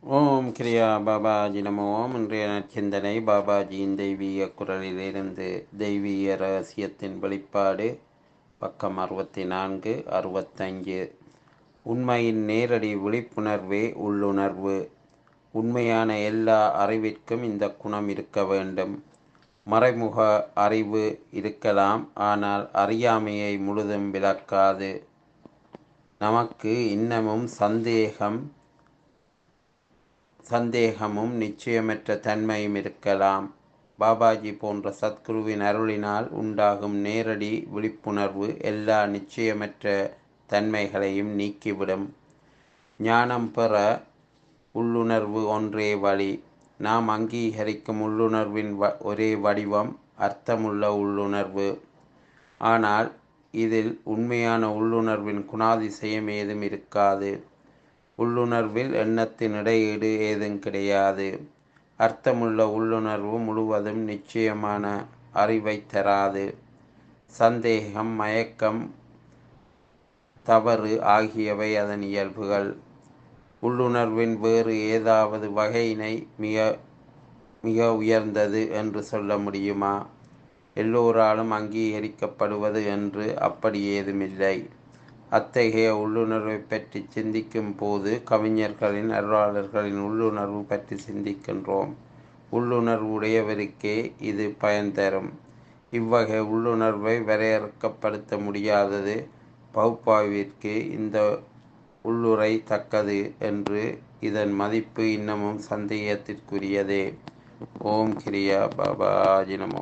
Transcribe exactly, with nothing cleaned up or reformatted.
ஓம் கிரியா பாபாஜி நமோ ஓம். இன்றைய நற்சிந்தனை பாபாஜியின் தெய்வீக குரலிலிருந்து. தெய்வீக ரகசியத்தின் வெளிப்பாடு, பக்கம் அறுபத்தி நான்கு அறுபத்தஞ்சு. உண்மையின் நேரடி விழிப்புணர்வே உள்ளுணர்வு. உண்மையான எல்லா அறிவிற்கும் இந்த குணம் இருக்க வேண்டும். மறைமுக அறிவு இருக்கலாம், ஆனால் அறியாமையை முழுதும் விளக்காது. நமக்கு இன்னமும் சந்தேகம் சந்தேகமும் நிச்சயமற்ற தன்மையும் இருக்கலாம். பாபாஜி போன்ற சத்குருவின் அருளினால் உண்டாகும் நேரடி விழிப்புணர்வு எல்லா நிச்சயமற்ற தன்மைகளையும் நீக்கிவிடும். ஞானம் பெற உள்ளுணர்வு ஒன்றே வழி. நாம் அங்கீகரிக்கும் உள்ளுணர்வின் வ ஒரே வடிவம் அர்த்தமுள்ள உள்ளுணர்வு. ஆனால் இதில் உண்மையான உள்ளுணர்வின் குணாதிசயம் ஏதும் இருக்காது. உள்ளுணர்வில் எண்ணத்தின் இடையீடு ஏதும் கிடையாது. அர்த்தமுள்ள உள்ளுணர்வு முழுவதும் நிச்சயமான அறிவை தராது. சந்தேகம், மயக்கம், தவறு ஆகியவை அதன் இயல்புகள். உள்ளுணர்வின் வேறு ஏதாவது வகையினை மிக மிக உயர்ந்தது என்று சொல்ல முடியுமா? எல்லோராலும் அங்கீகரிக்கப்படுவது என்று அப்படி ஏதுமில்லை. அத்தகைய உள்ளுணர்வை பற்றி சிந்திக்கும் போது கவிஞர்களின், அருளாளர்களின் உள்ளுணர்வு பற்றி சிந்திக்கின்றோம். உள்ளுணர்வு உடையவருக்கே இது பயன் தரும். இவ்வகை உள்ளுணர்வை வரையறுக்கப்படுத்த முடியாதது. பகுப்பாய்விற்கு இந்த உள்ளுரை தக்கது என்று இதன் மதிப்பு இன்னமும் சந்தேகத்திற்குரியதே. ஓம் கிரியா பாபாஜி நமோ.